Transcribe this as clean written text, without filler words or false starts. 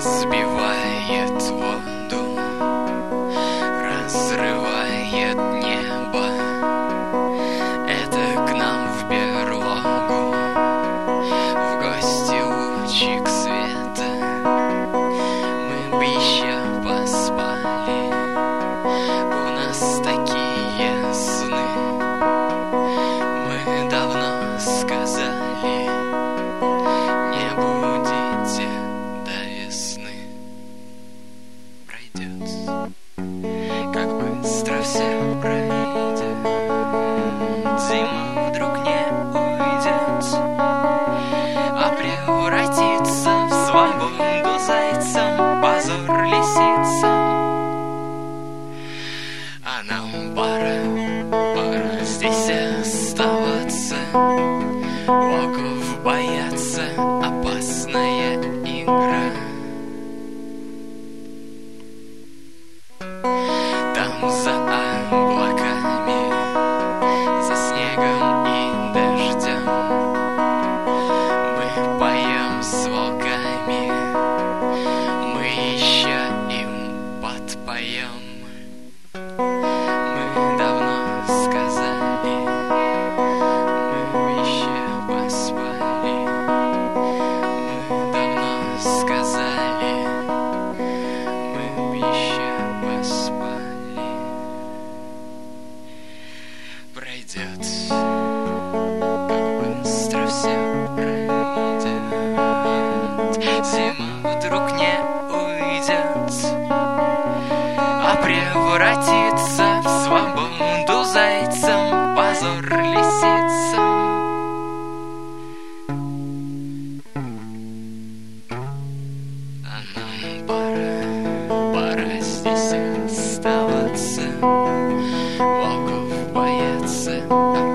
разбивает воду, разрывает небо. Это к нам в берлогу в гости лучик света. Мы бы еще поспали, у нас такие сны. Мы давно сказали, не будете до весны. Пройдет, как быстро все пройдет. Зима вдруг не уйдет, а превратится в свободу зайцам, позор лисицам. А нам пора здесь оставаться. Волков боятся, опасная игра. Там за облаками, за снегом и дождем мы поем с волками, мы еще им подпоем. Мы давно сказали, мы еще поспали. Мы давно сказали, мы еще поспали. Пройдет, как быстро все пройдет. Зима вдруг не уйдет, а превратится в свободу зайцам, позор лисицам. А нам пора здесь оставаться. Волков боятся,